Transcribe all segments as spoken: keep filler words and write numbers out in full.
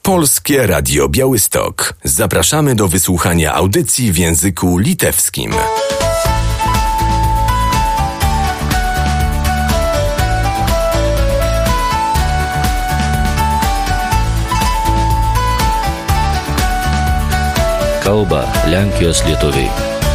Polskie Radio Białystok. Zapraszamy do wysłuchania audycji w języku litewskim. Kalba Lenkijos lietuviai.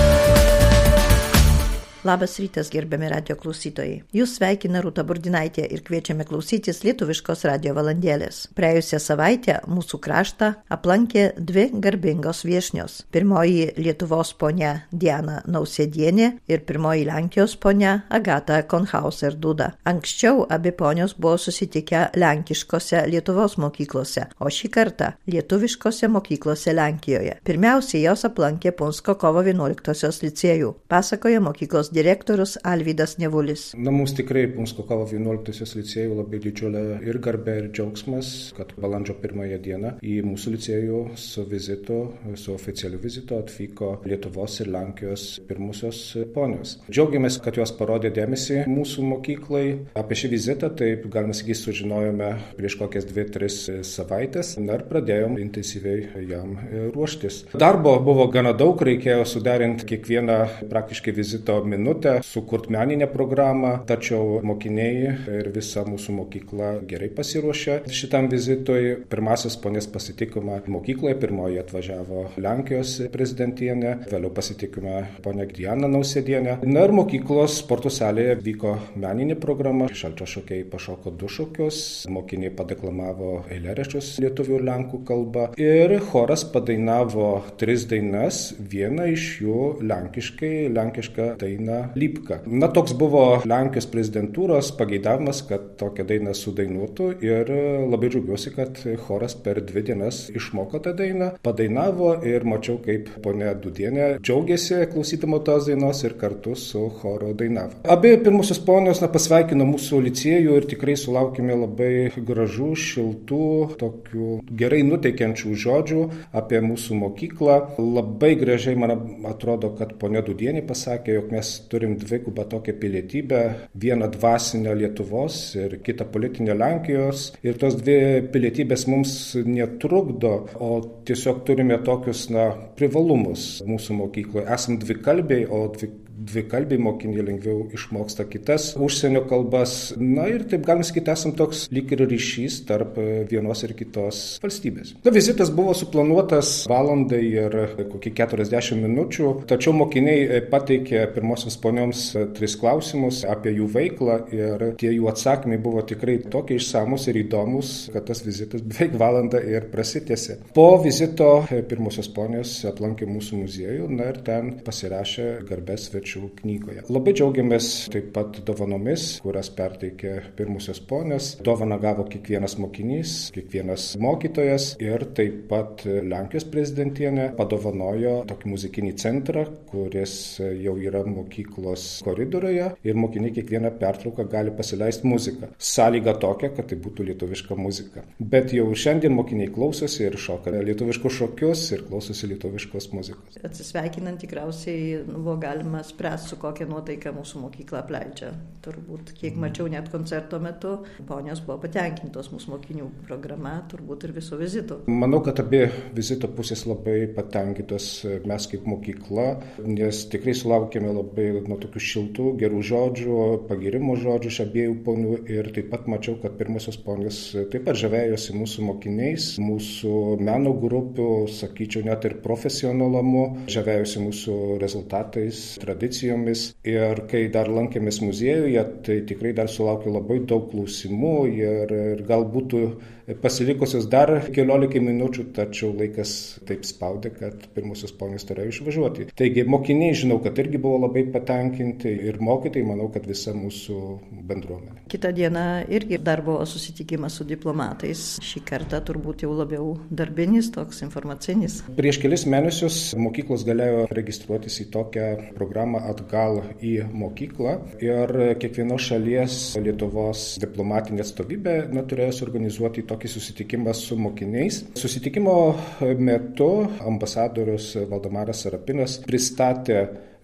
Labas rytas, gerbiami radio klausytojai. Jūs sveikina Rūta Burdinaitė ir kviečiame klausytis lietuviškos radio valandėlės. Praėjusią savaitę mūsų kraštą aplankė dvi garbingos viešnios. Pirmoji Lietuvos ponia Diana Nausėdienė ir pirmoji Lenkijos ponia Agata Konhauser-Duda. Anksčiau abi ponios buvo susitikę lenkiškose Lietuvos mokyklose, o šį kartą lietuviškose mokyklose Lenkijoje. Pirmiausiai jos aplankė Punsko kovo vienuoliktosios licėjų, pasakoja mokyklos direktorius Alvydas Nevulis. Na, mums tikrai Punsko kovo vienuoliktosios licėjų labai didžiulė ir garbė ir džiaugsmas, kad balandžio pirmąją dieną į mūsų licėjų su vizitu, su oficialiu vizitu atvyko Lietuvos ir Lenkijos pirmusios ponios. Džiaugiamės, kad jos parodė dėmesį mūsų mokyklai. Apie šį vizitą, taip galima sakyti, sužinojome prieš kokias dvi, tris savaitės ir pradėjom intensyviai jam ruoštis. Darbo buvo gana daug, reikėjo suderinti kiekvieną praktiškai vizito minutę, sukurti meninę programą, tačiau mokiniai ir visa mūsų mokykla gerai pasiruošė šitam vizitui. Pirmasis ponės pasitikome mokykloje, pirmoji atvažiavo Lenkijos prezidentienė, vėliau pasitikome ponę Dianą Nausėdienę. Na ir mokyklos sporto salėje vyko meninė programa, šalčio šokiai pašoko du šokius, mokiniai padeklamavo eilėraščius lietuvių ir lenkų kalba ir choras padainavo tris dainas, vieną iš jų lenkiškai, lenkišką dainą Lipka. Na, toks buvo Lenkijos prezidentūros pageidavimas, kad tokią dainą sudainuotų ir labai džiaugiuosi, kad choras per dvi dienas išmoko tą dainą, padainavo ir mačiau, kaip ponia Dudienė džiaugiasi klausydama tos dainos ir kartu su choro dainavo. Abi pirmusios ponios na, pasveikino mūsų licėjų ir tikrai sulaukime labai gražų, šiltų, tokių gerai nuteikiančių žodžių apie mūsų mokyklą. Labai gražiai man atrodo, kad ponia Dudienė pasakė, jog mes turim dvigubą tokią pilietybę, vieną dvasinę Lietuvos ir kitą politinę Lenkijos. Ir tos dvi pilietybės mums netrukdo, o tiesiog turime tokius na, privalumus mūsų mokykloje. Esam dvikalbiai, o dvi dvikalbiai mokiniai lengviau išmoksta kitas užsienio kalbas. Na ir taip galima sakyti, esam toks lyg ir ryšys tarp vienos ir kitos valstybės. Na, vizitas buvo suplanuotas valandai ir kokį keturiasdešimt minučių, tačiau mokiniai pateikė pirmosioms ponioms tris klausimus apie jų veiklą ir tie jų atsakymai buvo tikrai tokie išsamus ir įdomus, kad tas vizitas beveik valandą ir prasitęsė. Po vizito pirmosios ponios aplankė mūsų muziejų, na ir ten pasirašė garbės svečių knygoje. Labai džiaugiamės taip pat dovanomis, kurias perteikė pirmusios ponios. Dovaną gavo kiekvienas mokinys, kiekvienas mokytojas ir taip pat Lenkijos prezidentienė padovanojo tokį muzikinį centrą, kuris jau yra mokyklos koridoriuje ir mokiniai kiekvieną pertrauką gali pasileisti muziką. Sąlyga tokia, kad tai būtų lietuviška muzika. Bet jau šiandien mokiniai klausosi ir šoka lietuviškus šokius ir klausosi lietuviškos muzikos. Atsisveikinant tikriausiai buvo galima spręsti, su kokia nuotaika mūsų mokykla apleidžia. Turbūt, kiek mačiau net koncerto metu, ponios buvo patenkintos mūsų mokinių programa, turbūt ir viso vizito. Manau, kad abi vizito pusės labai patenkintos mes kaip mokykla, nes tikrai sulaukėme labai nuo tokių šiltų, gerų žodžių, pagirimo žodžių iš abiejų ponių ir taip pat mačiau, kad pirmosios ponios taip pat žavėjosi mūsų mokiniais, mūsų meno grupių, sakyčiau, net ir profesionalumu, žavėjosi mūsų rezultatais, tradicijomis ir kai dar lankėmės muziejuje, tai tikrai dar sulaukiau labai daug klausimų ir, ir gal būtų pasilikusios dar keliolika minučių, tačiau laikas taip spaudė, kad pirmusios ponios turėjo išvažiuoti. Taigi mokiniai, žinau, kad irgi buvo labai patenkinti ir mokytojai, manau, kad visa mūsų bendruomenė. Kita diena irgi dar buvo susitikimas su diplomatais. Šį kartą turbūt jau labiau darbinis, toks informacinis. Prieš kelis mėnesius mokyklos galėjo registruotis į tokią programą atgal į mokyklą ir kiekvienos šalies Lietuvos diplomatinė atstovybė turėjo suorganizuoti tokį susitikimą su mokiniais. Susitikimo metu ambasadorius Valdemaras Sarapinas pristatė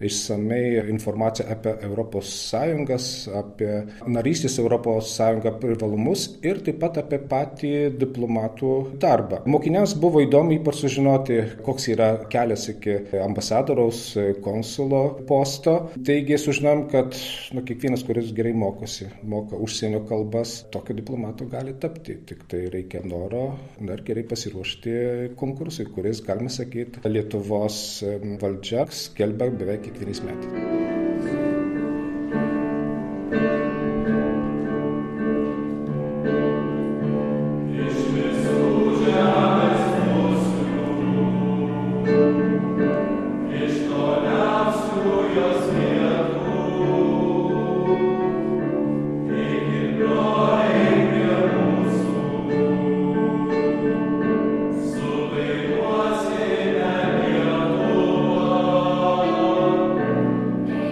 išsamei informaciją apie Europos Sąjungas, apie narystės Europos Sąjungą privalumus ir taip pat apie patį diplomatų darbą. Mokiniams buvo įdomu ypač sužinoti, koks yra kelias iki ambasadoriaus, konsulo posto. Taigi sužinom, kad nu, kiekvienas, kuris gerai mokosi, moka užsienio kalbas, tokio diplomato gali tapti. Tik tai reikia noro ir gerai pasiruošti konkursui, kuris, galima sakyti, Lietuvos valdžia skelbia beveik kiekvienais metais. Amen.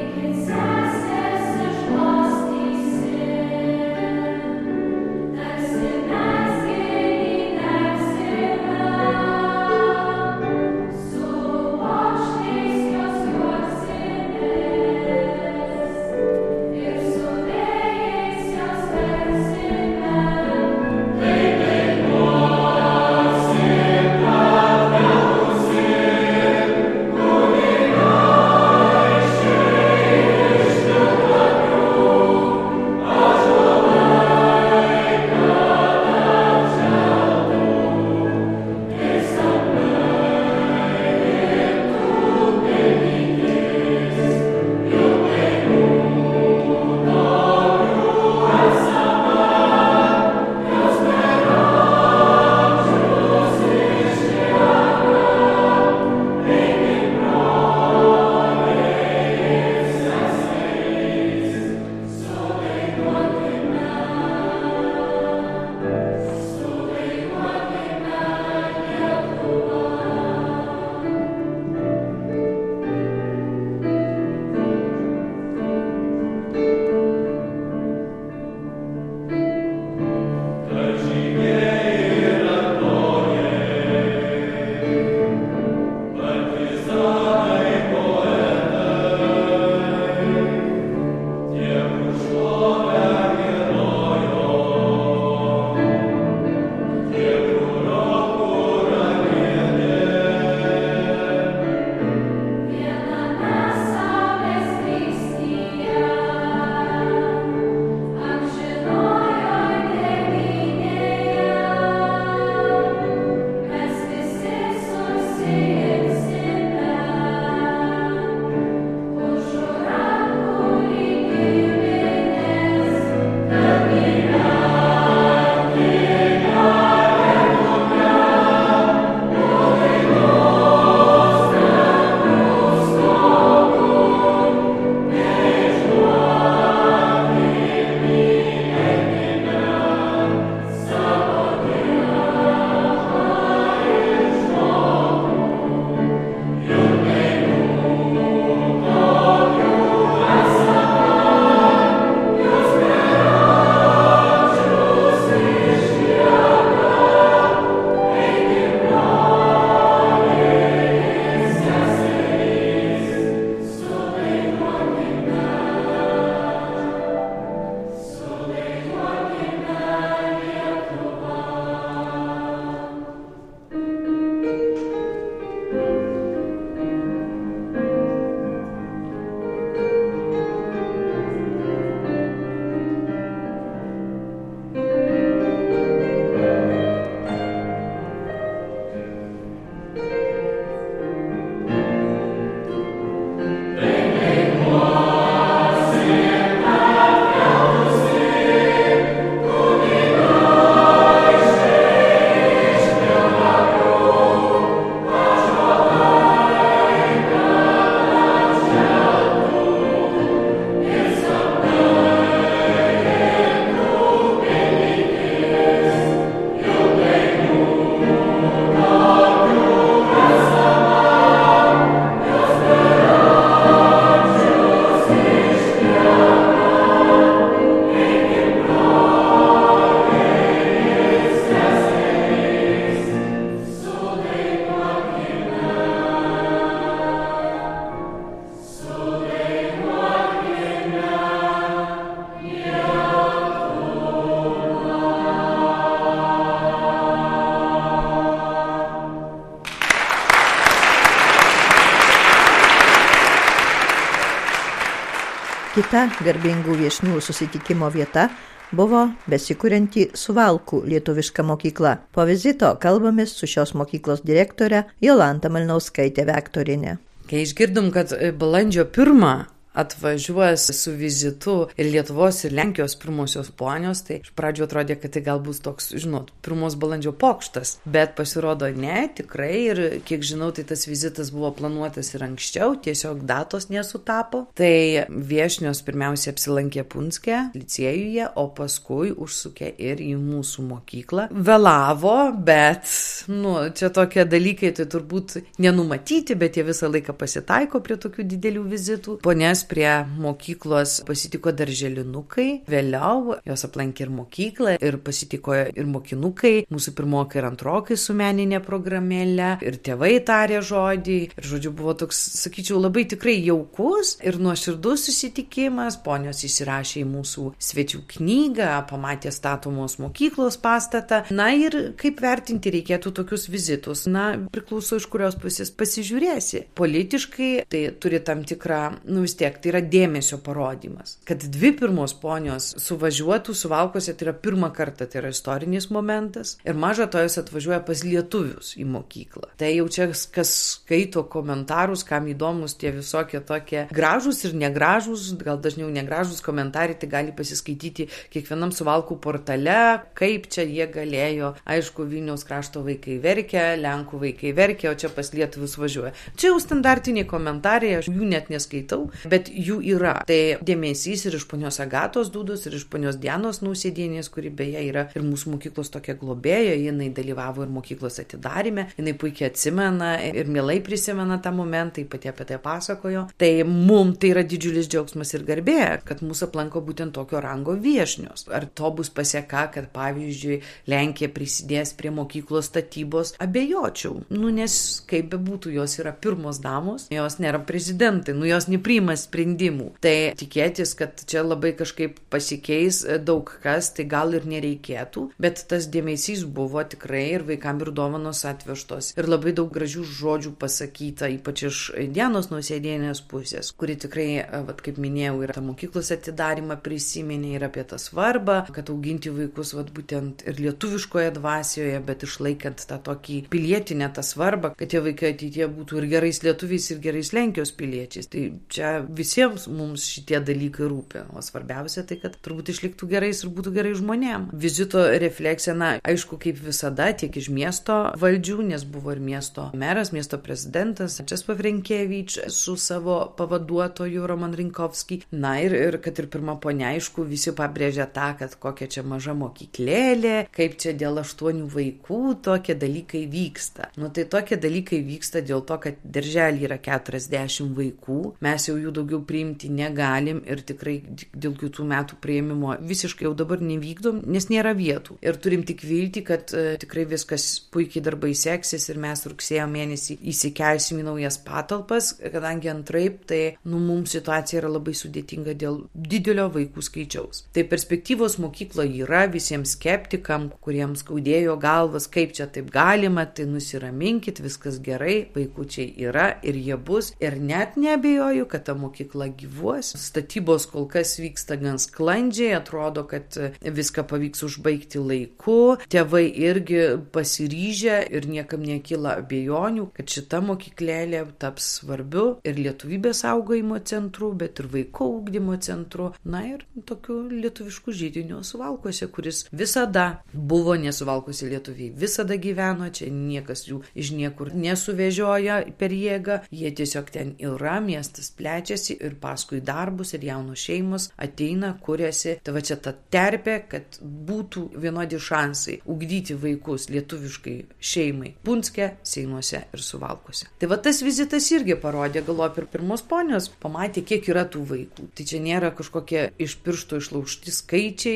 Kita garbingų viešnių susitikimo vieta buvo besikurianti Suvalkų lietuviška mokykla. Po vizito kalbamės su šios mokyklos direktore Jolanta Malnauskaitė Vektorienė. Kai išgirdom, kad balandžio pirmą atvažiuos su vizitu ir Lietuvos ir Lenkijos pirmosios ponios, tai iš pradžio atrodė, kad tai gal bus toks, žinot, pirmos balandžio pokštas, bet pasirodo ne, tikrai, ir kiek žinau, tai tas vizitas buvo planuotas ir anksčiau, tiesiog datos nesutapo. Tai viešnios pirmiausia apsilankė Punske licėjuje, o paskui užsukė ir į mūsų mokyklą. Vėlavo, bet, nu, čia tokie dalykai, tai turbūt nenumatyti, bet jie visą laiką pasitaiko prie tokių didelių vizitų. Ponės prie mokyklos pasitiko darželinukai, vėliau jos aplankė ir mokyklą, ir pasitiko ir mokinukai, mūsų pirmokai ir antrokai su meninė programėlė, ir tėvai tarė žodį, ir žodžiu buvo toks, sakyčiau, labai tikrai jaukus ir nuoširdus susitikimas, ponios įsirašė į mūsų svečių knygą, pamatė statomos mokyklos pastatą, na ir kaip vertinti reikėtų tokius vizitus, na, priklauso iš kurios pusės pasižiūrėsi. Politiškai tai turi tam tikrą, nu vis tiek, tai yra dėmesio parodymas. Kad dvi pirmos ponios suvažiuotų Suvalkuose, tai yra pirmą kartą, tai yra istorinis momentas. Ir maža to jos atvažiuoja pas lietuvius į mokyklą. Tai jau čia, kas skaito komentarus, kam įdomus tie visokie tokie gražūs ir negražūs, gal dažniau negražūs komentarai, tai gali pasiskaityti kiekvienam Suvalkų portale, kaip čia jie galėjo. Aišku, Vilniaus krašto vaikai verkia, Lenkų vaikai verkia, o čia pas lietuvius važiuoja. Čia jau standartiniai komentarai, aš jų net neskaitau, bet jų yra. Tai dėmesys ir iš ponios Agatos Dūdos, ir iš ponios Dianos Nausėdienės, kuri beje yra ir mūsų mokyklos tokia globėja, jinai dalyvavo ir mokyklos atidarime, jinai puikiai atsimena ir mielai prisimena tą momentą, pati apie tai pasakojo. Tai mums tai yra didžiulis džiaugsmas ir garbė, kad mūsų aplanko būtent tokio rango viešnios. Ar to bus pasieka, kad pavyzdžiui Lenkija prisidės prie mokyklos statybos, abejočiau. Nu, nes kaip bebūtų, jos yra pirmos damos, jos nėra prezidentai, nu jos nepriima sprendimų. Tai tikėtis, kad čia labai kažkaip pasikeis daug kas, tai gal ir nereikėtų, bet tas dėmesys buvo tikrai ir vaikam ir dovanos atvežtos. Ir labai daug gražių žodžių pasakyta, ypač iš Dianos Nausėdienės pusės, kuri tikrai, vat, kaip minėjau, ir tą mokyklos atidarimą prisiminė ir apie tą svarbą, kad auginti vaikus vat, būtent ir lietuviškoje dvasioje, bet išlaikant tą tokį pilietinę tą svarbą, kad tie vaikai ateityje būtų ir gerais lietuviais, ir gerais Lenkijos piliečiais. Tai čia visiems mums šitie dalykai rūpi. O svarbiausia tai, kad turbūt išliktų gerais ir būtų gerai žmonėm. Vizito refleksija, na, aišku, kaip visada, tiek iš miesto valdžių, nes buvo ir miesto meras, miesto prezidentas Česław Rękiewicz su savo pavaduotoju Roman Rinkovski. Na ir, ir kad ir pirma ponia, aišku, visi pabrėžia tą, kad kokia čia maža mokyklėlė, kaip čia dėl aštuonių vaikų tokie dalykai vyksta. Nu, tai tokie dalykai vyksta dėl to, kad darželį yra keturiasdešimt vaikų, mes jau jų daugiau priimti negalim ir tikrai dėl kitų metų priėmimo visiškai jau dabar nevykdom, nes nėra vietų. Ir turim tik viltį, kad uh, tikrai viskas puikiai darbai seksis ir mes rugsėjo mėnesį įsikelsim į naujas patalpas, kadangi antraip, tai nu, mums situacija yra labai sudėtinga dėl didelio vaikų skaičiaus. Tai perspektyvos mokykla yra visiems skeptikam, kuriems skaudėjo galvas, kaip čia taip galima, tai nusiraminkit, viskas gerai, vaikučiai yra ir jie bus. Ir net neabejoju, kad ta mokykla gyvuos. Statybos kol kas vyksta gan sklandžiai, atrodo, kad viską pavyks užbaigti laiku. Tėvai irgi pasiryžę ir niekam nekyla abejonių, kad šita mokyklėlė taps svarbiu ir lietuvybės saugojimo centru, bet ir vaiko ugdymo centru. Na ir tokiu lietuvišku židiniu Suvalkuose, kuris visada buvo nesuvalkusi lietuviai. Visada gyveno, čia niekas jų iš niekur nesuvežioja per jėgą. Jie tiesiog ten yra, miestas plečiasi ir paskui darbus ir jaunos šeimos ateina, kuriasi. Tai va čia ta terpė, kad būtų vienodi šansai ugdyti vaikus lietuviškai šeimai Punske, Seinuose ir Suvalkuose. Tai va tas vizitas irgi parodė, galop ir pirmos ponios pamatė, kiek yra tų vaikų. Tai čia nėra kažkokie iš piršto išlaužti skaičiai,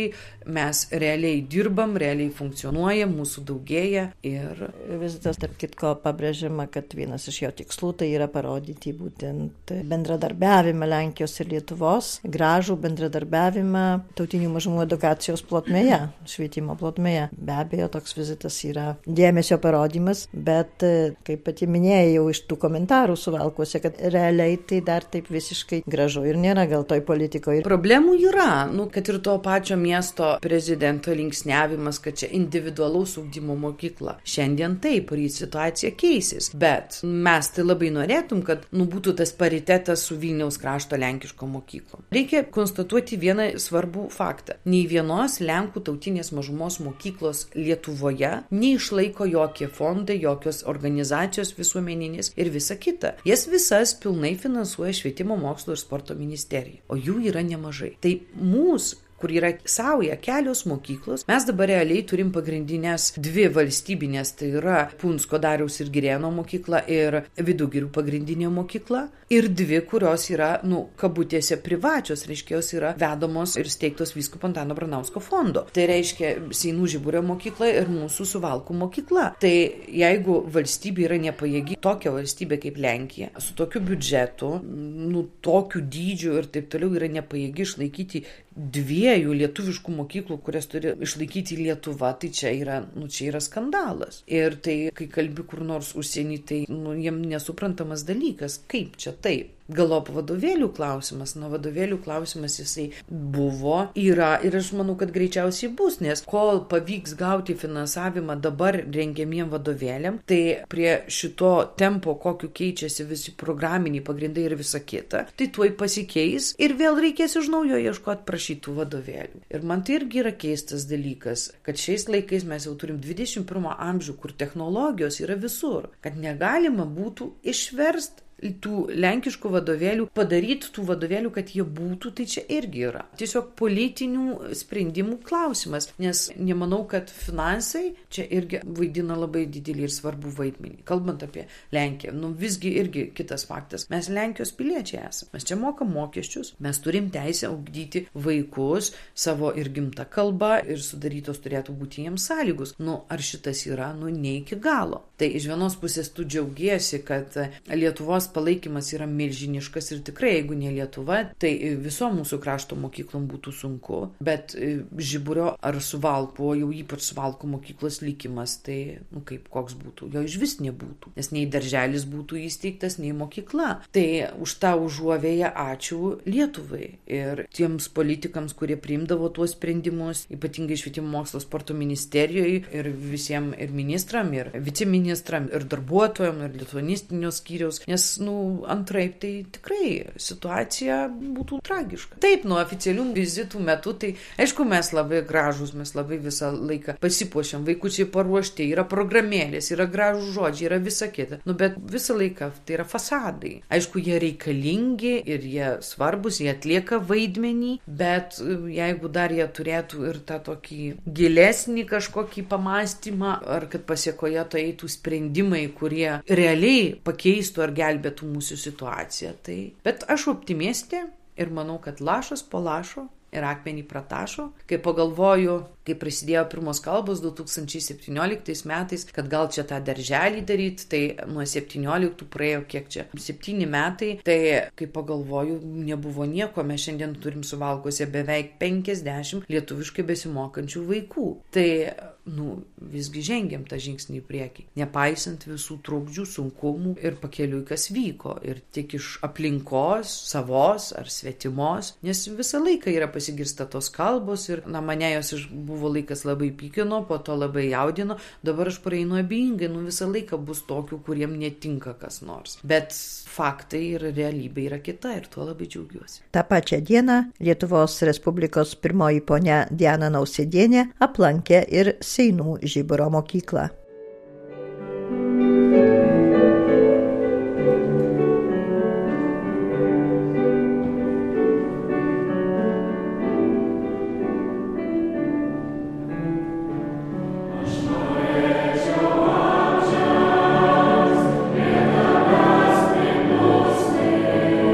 mes realiai dirbam, realiai funkcionuojam, mūsų daugėja ir... Vizitas, tarp kitko, pabrėžiama, kad vienas iš jo tikslų tai yra parodyti būtent bendradarbiavimą Lenkijos ir Lietuvos, gražų bendradarbiavimą tautinių mažumų edukacijos plotmėje, švietimo plotmėje. Be abejo, toks vizitas yra dėmesio parodymas, bet, kaip pati minėjau iš tų komentarų Suvalkuose, kad realiai tai dar taip visiškai gražu ir nėra gal toj politikoje. Problemų yra, nu, kad ir to pačio miesto prezidento linksniavimas, kad čia individualaus ugdymo mokykla. Šiandien taip, ir situacija keisis, bet mes tai labai norėtum, kad nu, būtų tas paritetas su Vilniaus krašto lenkiško mokyklom. Reikia konstatuoti vieną svarbų faktą. Nei vienos Lenkų tautinės mažumos mokyklos Lietuvoje neišlaiko jokie fondai, jokios organizacijos visuomeninės ir visa kita. Jas visas pilnai finansuoja Švietimo mokslo ir sporto ministerija, o jų yra nemažai. Tai mūsų, kur yra sauja kelios mokyklos. Mes dabar realiai turim pagrindinės dvi valstybinės, tai yra Punsko Dariaus ir Girėno mokykla ir Vidugirių pagrindinė mokykla. Ir dvi, kurios yra, nu, kabutėse privačios, reiškia, jos yra vedamos ir steigtos vyskupo Antano Baranausko fondo. Tai reiškia Seinų Žiburio mokykla ir mūsų Suvalkų mokykla. Tai jeigu valstybė yra nepajėgi, tokia valstybė kaip Lenkija, su tokiu biudžetu, nu, tokiu dydžiu ir taip toliau yra nepajėgi išlaikyti dviejų lietuviškų mokyklų, kurias turi išlaikyti Lietuva, tai čia yra, nu, čia yra skandalas. Ir tai, kai kalbi kur nors užsienį, tai, nu, jiem nesuprantamas dalykas, kaip čia taip. Galop vadovėlių klausimas, nuo vadovėlių klausimas jisai buvo, yra ir aš manau, kad greičiausiai bus, nes kol pavyks gauti finansavimą dabar rengiamiem vadovėliam, tai prie šito tempo, kokiu keičiasi visi programiniai pagrindai ir visa kita, tai tuoj pasikeis ir vėl reikės iš naujo ieškoti prašytų vadovėlių. Ir man tai irgi yra keistas dalykas, kad šiais laikais mes jau turim dvidešimt pirmą amžių, kur technologijos yra visur, kad negalima būtų išversti tų lenkiškų vadovėlių, padaryti tų vadovėlių, kad jie būtų, tai čia irgi yra. Tiesiog politinių sprendimų klausimas, nes nemanau, kad finansai čia irgi vaidina labai didelį ir svarbų vaidmenį. Kalbant apie Lenkiją, nu visgi irgi kitas faktas. Mes Lenkijos piliečiai esame. Mes čia mokam mokesčius, mes turim teisę ugdyti vaikus savo ir gimtą kalbą ir sudarytos turėtų būti jiems sąlygus. Nu, ar šitas yra, nu, ne iki galo. Tai iš vienos pusės tu džiaugiesi, kad Lietuvos palaikymas yra milžiniškas ir tikrai, jeigu ne Lietuva, tai viso mūsų krašto mokyklom būtų sunku, bet Žiburio ar Suvalkų, jau ypač Suvalkų mokyklos likimas, tai, nu, kaip koks būtų, jo iš vis nebūtų, nes nei darželis būtų įsteigtas, nei mokykla. Tai už tą užuovėją ačiū Lietuvai ir tiems politikams, kurie priimdavo tuos sprendimus, ypatingai Švietimo mokslo sporto ministerijoje ir visiems ir ministram, ir viceministram, ir darbuotojam, ir lituanistinio skyriaus, nes nu, antraip tai tikrai situacija būtų tragiška. Taip, nuo oficialių vizitų metu, tai aišku, mes labai gražus, mes labai visą laiką pasipuošiam, vaikučiai paruošti, yra programėlės, yra gražų žodžiai, yra visa kita. Nu, bet visą laiką tai yra fasadai. Aišku, jie reikalingi ir jie svarbus, jie atlieka vaidmenį, bet jeigu dar jie turėtų ir tą tokį gilesnį kažkokį pamastymą, ar kad pasiekoje tai eitų sprendimai, kurie realiai pakeistų ar gelbėtų mūsų situaciją. Tai... Bet aš optimistė ir manau, kad lašas po lašo ir akmenį pratašo. Kai pagalvoju, kai prasidėjo pirmos kalbos du tūkstančiai septynioliktais metais, kad gal čia tą darželį daryti, tai nuo septynioliktų praėjo kiek čia, septyni metai, tai kai pagalvoju, nebuvo nieko, mes šiandien turim Suvalkuose beveik penkiasdešimt lietuviškai besimokančių vaikų. Tai, nu, visgi žengiam tą žingsnį į priekį, nepaisant visų trukdžių, sunkumų ir pakeliui, kas vyko, ir tiek iš aplinkos, savos ar svetimos, nes visą laiką yra pasigirsta tos kalbos ir, na, mane jos buvo laikas labai pykino, po to labai jaudino, dabar aš praeinu abejingai, nu, visą laiką bus tokių, kuriem netinka kas nors. Bet faktai ir realybė yra kita ir tuo labai džiaugiuosi. Ta pačia diena Lietuvos Respublikos pirmoji ponia Diana Nausėdienė aplankė ir Seinų Žiburio mokyklą.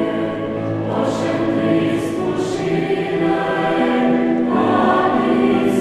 Please.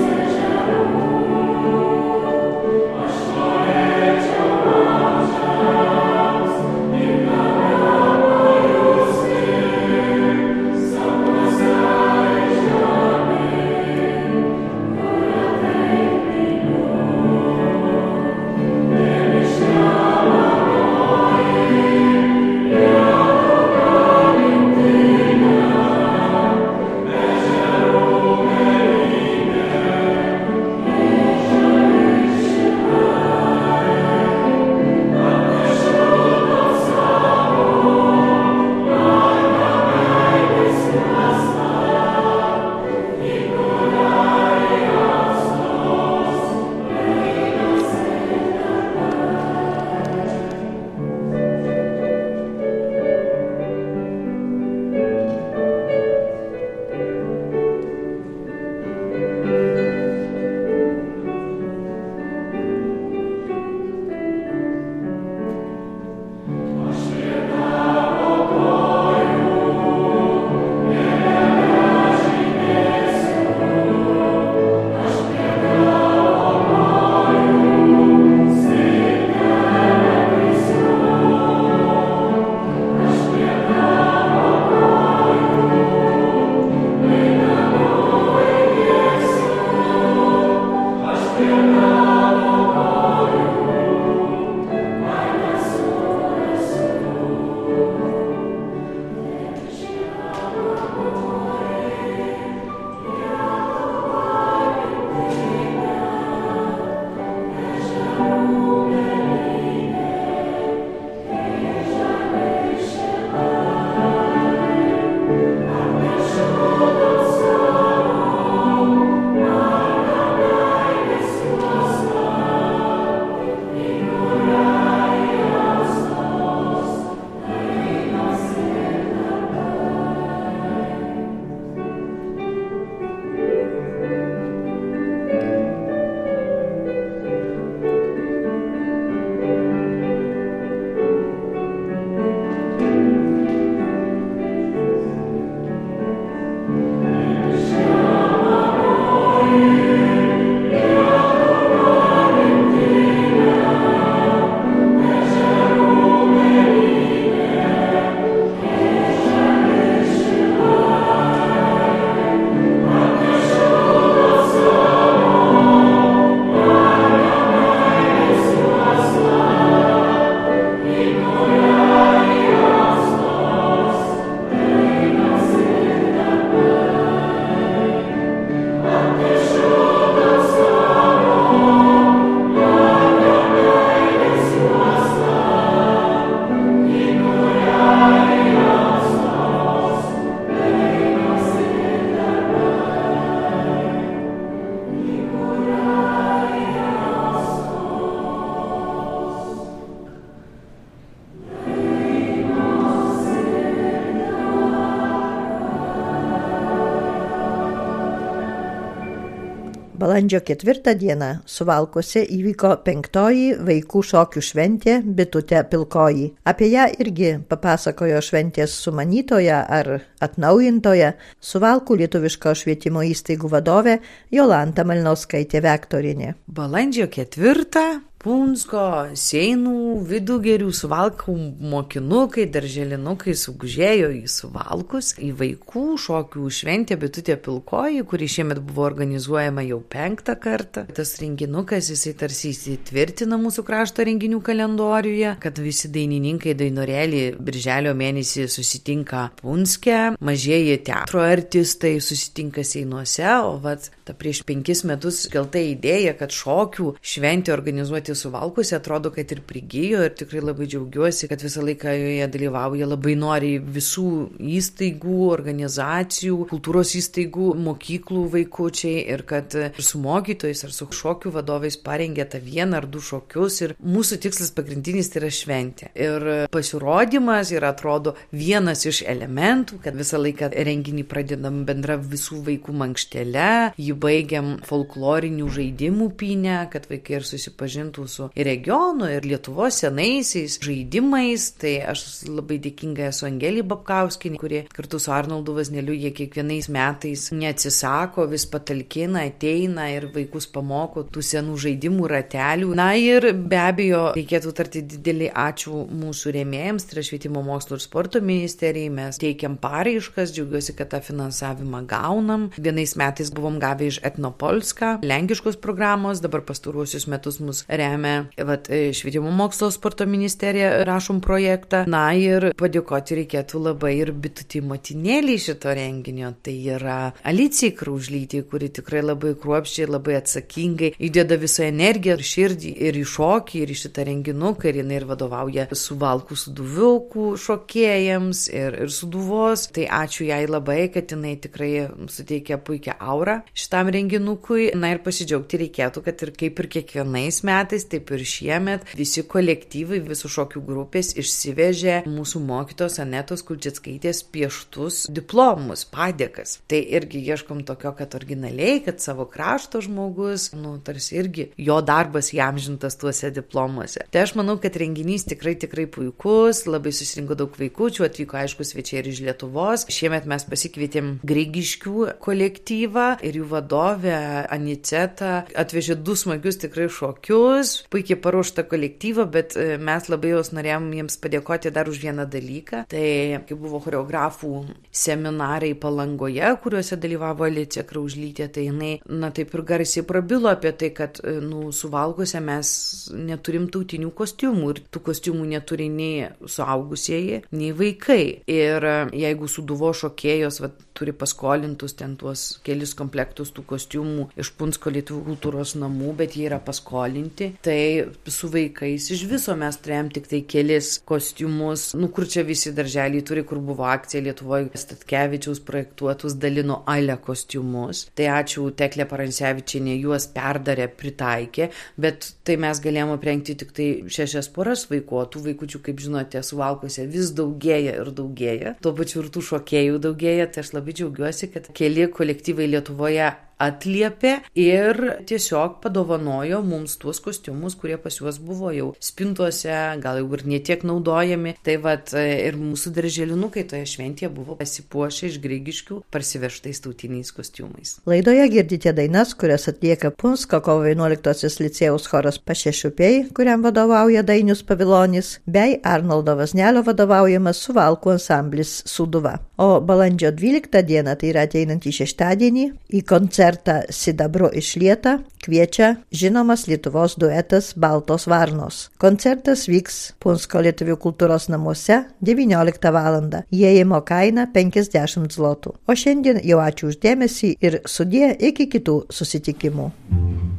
Balandžio ketvirtą dieną Suvalkuose įvyko penktoji vaikų šokių šventė Bitutė pilkoji. Apie ją irgi papasakojo šventės sumanytoja ar atnaujintoja Suvalkų lietuviško švietimo įstaigų vadovė Jolanta Malnauskaitė Vektorinė. Balandžio ketvirtą Punsko, Seinų, Vidugerių, Suvalkų mokinukai, darželinukai sugužėjo į Suvalkus, į vaikų šokių šventę Bitutė pilkoji, kuri šiemet buvo organizuojama jau penktą kartą. Tas renginukas, jisai tarsi įsitvirtina mūsų krašto renginių kalendoriuje, kad visi dainininkai dainorėlį birželio mėnesį susitinka Punske, mažieji teatro artistai susitinka Seinuose, o vat ta prieš penkis metus kelta idėja, kad šokių šventė organizuoti Suvalkuose, atrodo, kad ir prigijo ir tikrai labai džiaugiuosi, kad visą laiką joje dalyvauja labai noriai visų įstaigų, organizacijų, kultūros įstaigų, mokyklų vaikučiai ir kad su mokytojais ar su šokių vadovais parengė tą vieną ar du šokius ir mūsų tikslas pagrindinis tai yra šventė. Ir pasirodymas yra, atrodo, vienas iš elementų, kad visą laiką renginį pradedam bendra visų vaikų mankštele, jį baigiam folklorinių žaidimų pynę, kad vaikai ir susipažintų su ir regionu, ir Lietuvos senaisiais žaidimais. Tai aš labai dėkinga esu Angelijai Babkauskienei, kuri kartu su Arnoldu Vazneliu jie kiekvienais metais neatsisako, vis patalkina, ateina ir vaikus pamoko tų senų žaidimų ratelių. Na ir be abejo, reikėtų tarti didelį ačiū mūsų rėmėjams, tai yra Švietimo mokslo ir sporto ministerijai. Mes teikiam paraiškas, džiaugiuosi, kad tą finansavimą gaunam. Vienais metais buvom gavę iš Etnopolska, lenkiškos programos, dabar pastaruosius metus mus remia Vat, Švietimo mokslo sporto ministerija, rašom projektą. Na ir padėkoti reikėtų labai ir Bitutei motinėlį šito renginio. Tai yra Alicijai Kraužlytei, kuri tikrai labai kruopščiai, labai atsakingai įdeda visą energiją ir širdį ir į šokį, ir į šitą renginuką. Ir jinai ir vadovauja Suvalkų Sūduviukų šokėjams ir, ir Sūduvos. Tai ačiū jai labai, kad jinai tikrai suteikia puikią aurą šitam renginukui. Na ir pasidžiaugti reikėtų, kad ir kaip ir kiekvienais metais, taip ir šiemet visi kolektyvai, visų šokių grupės išsivežė mūsų mokytos Anetos Kulčickaitės pieštus diplomus, padėkas. Tai irgi ieškom tokio, kad originaliai, kad savo krašto žmogus, nu, tarsi irgi jo darbas įamžintas tuose diplomuose. Tai aš manau, kad renginys tikrai, tikrai puikus, labai susirinko daug vaikučių, atvyko aišku svečiai ir iš Lietuvos. Šiemet mes pasikvietėm Grigiškių kolektyvą ir jų vadovė Aniceta atvežė du smagius tikrai šokius, puikiai paruoštą kolektyvą, bet mes labai jos norėjom jiems padėkoti dar už vieną dalyką. Tai kai buvo choreografų seminarai Palangoje, kuriuose dalyvavo Alicija Kraužlytė, tai jinai, na taip ir garsiai prabilo apie tai, kad, nu, Suvalkuose mes neturim tautinių kostiumų ir tų kostiumų neturi nei suaugusieji, nei vaikai. Ir jeigu Sūduvo šokėjos va, turi paskolintus ten tuos kelis komplektus tų kostiumų iš Punsko lietuvių kultūros namų, bet jie yra paskolinti, tai su vaikais iš viso mes turėjom tik tai kelis kostiumus, nu kur čia visi darželiai turi, kur buvo akcija Lietuvoje, Statkevičiaus projektuotus dalino ale kostiumus. Tai ačiū Teklė Paransevičienė, juos perdarė, pritaikė, bet tai mes galėjome aprengti tik tai šešias poras vaikų, o tų vaikučių, kaip žinote, Suvalkuose vis daugėja ir daugėja. Tuo pačiu ir tų šokėjų daugėja, tai aš labai džiaugiuosi, kad keli kolektyvai Lietuvoje atliepė ir tiesiog padovanojo mums tuos kostiumus, kurie pas juos buvo jau spintuose, gal jau ir netiek naudojami. Tai vat ir mūsų darželinukai toje šventėje buvo pasipuošę iš Grigiškių parsivežtais tautiniais kostiumais. Laidoje girdite dainas, kurias atlieka Punsko kovo vienuoliktosios licėjaus choras Pašešiupiai, kuriam vadovauja Dainius Pavilonis, bei Arnoldo Vaznelio vadovaujamas Suvalkų ansamblis Sūduva. O balandžio dvyliktą dieną, tai yra ateinantį šeštadienį, į koncertą Sidabro išlieta kviečia žinomas Lietuvos duetas Baltos varnos. Koncertas vyks Punsko lietuvių kultūros namuose devynioliktą valandą. Įėjimo kaina penkiasdešimt zlotų. O šiandien jau ačiū už dėmesį ir sudie iki kitų susitikimų.